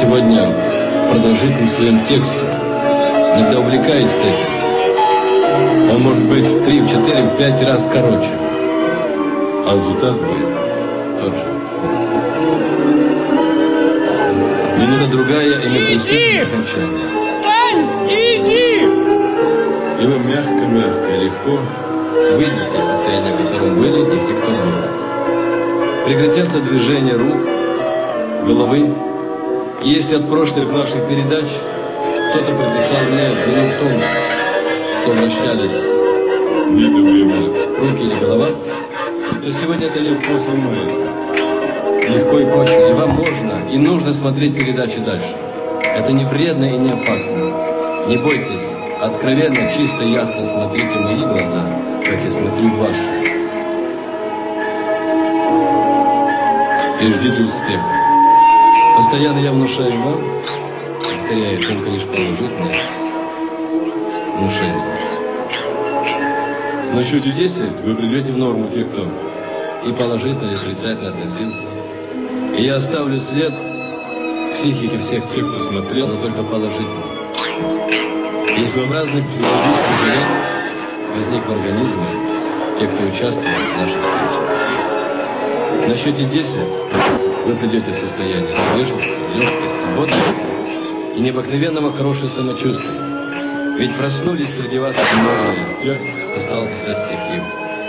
сегодня в продолжительном своем тексте, иногда увлекаясь этим, он может быть в 3, в 4, в 5 раз короче, а результат будет тот же. Минута другая, и мы приступим к окончанию. Встань и иди! И вы мягко-мягко и легко выйдете из состояния, в котором были и все, кто был. Прекратятся движения рук, головы. И если от прошлых наших передач кто-то прописал мне вину в том, что вращались руки или голова, то сегодня это легко снимается. Легко и проще. И вам можно и нужно смотреть передачи дальше. Это не вредно и не опасно. Не бойтесь. Откровенно, чисто, ясно смотрите в мои глаза, как я смотрю в ваши. И ждите успеха. Постоянно я внушаю вам, повторяю, только лишь положительное внушение. На счете 10 вы придете в норму те, кто и положительно, и отрицательно относился. И я оставлю след в психике всех тех, кто смотрел, но только положительно. И своеобразный психологический заряд возник в организме тех, кто участвовал в нашей встрече. На счете 10 вы придете в состояние свежести, легкости, бодрости и необыкновенного хорошего самочувствия. Ведь проснулись среди вас многие тех, кто стал писать стихи.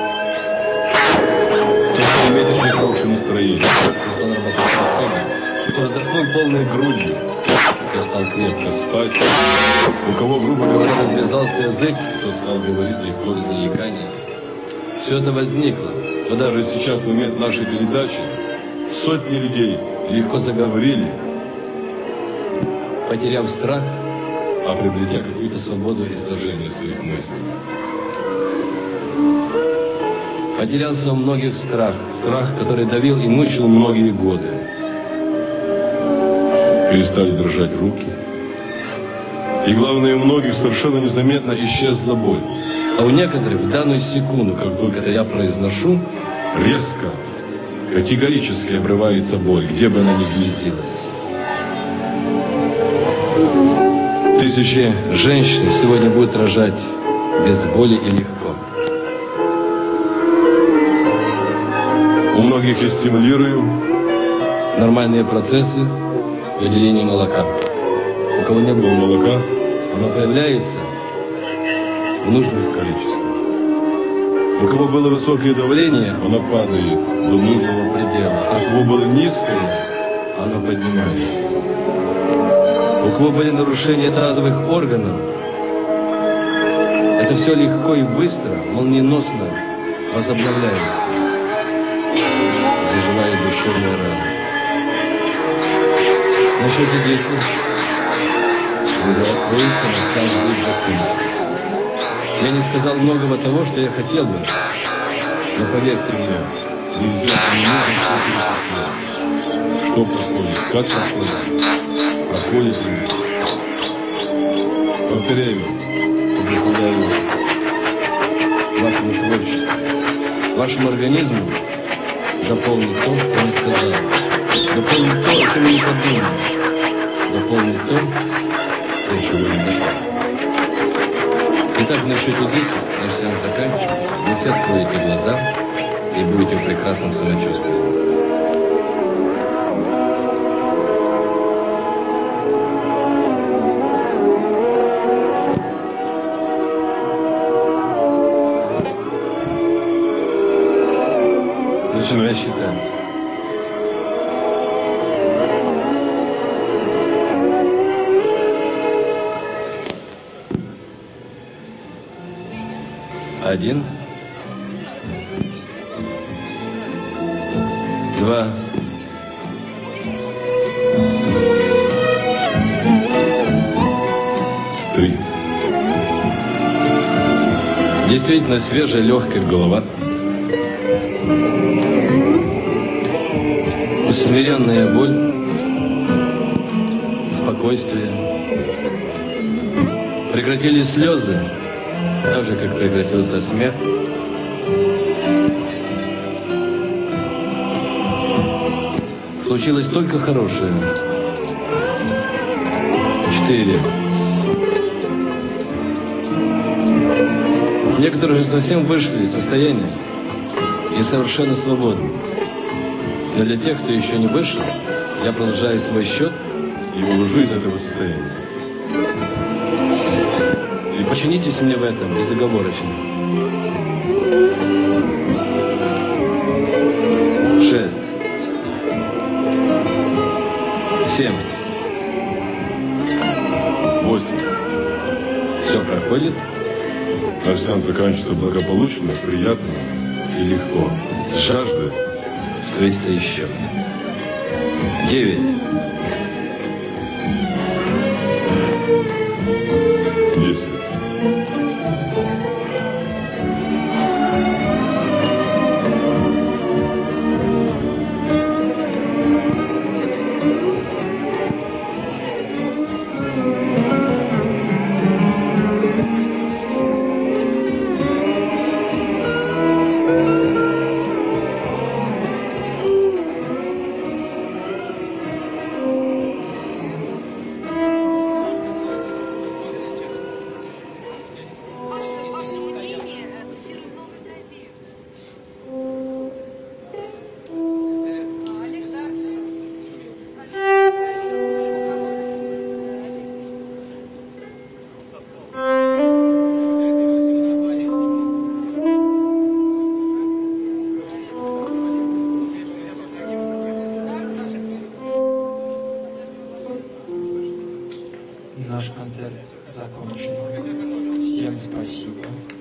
Кто стал иметь очень хорошее настроение, кто стал работать способен, кто вздохнул полной грудью, кто стал крепко спать, у кого, грубо говоря, развязался язык, кто стал говорить легко без заикания. Все это возникло. Но даже сейчас, в момент нашей передачи, сотни людей легко заговорили, потеряв страх, а приобретя какую-то свободу изложения своих мыслей. Потерялся у многих страх, который давил и мучил многие годы. Перестали дрожать руки. И главное, у многих совершенно незаметно исчезла боль. А у некоторых в данную секунду, как только это я произношу, резко, категорически обрывается боль, где бы она ни гнездилась. Тысячи женщин сегодня будут рожать без боли и легко. У многих я стимулирую нормальные процессы выделения молока. У кого не было молока, оно появляется в нужных количествах. У кого было высокое давление, оно падает до нужного предела. А у кого было низкое, оно поднимается. У кого были нарушения тазовых органов, это все легко и быстро, молниеносно возобновляется. Заживает душевная рана. На счете 10 вы откроете на каждый закон. Я не сказал многого того, что я хотел бы, но поверьте мне, нельзя не что происходит, как происходит, проходит ли. Повторяю, предоставляю вашему творчеству, вашему организму дополнить то, что он сказал, дополнить то, что вы не подумали, дополнить то, что еще вы не дошли. Итак, на счете 10 наш сеанс заканчивается. Вы все откроете глаза и будете в прекрасном самочувствии. Начинаю считать. Один, 2, 3. Действительно свежая, легкая голова. Усмиренная боль, спокойствие. Прекратились слезы, так же, как прекратился смех. Случилось только хорошее. 4. Некоторые же совсем вышли из состояния и совершенно свободны. Но для тех, кто еще не вышел, я продолжаю свой счет и увожу из этого состояния. И подчинитесь мне в этом безоговорочно. 6. 7. 8. Все проходит. Наш сеанс заканчивается благополучно, приятно и легко. С жаждой Встретиться еще. 9. 10. Ваше мнение цитирует новую газету. Наш концерт закончен. Всем спасибо.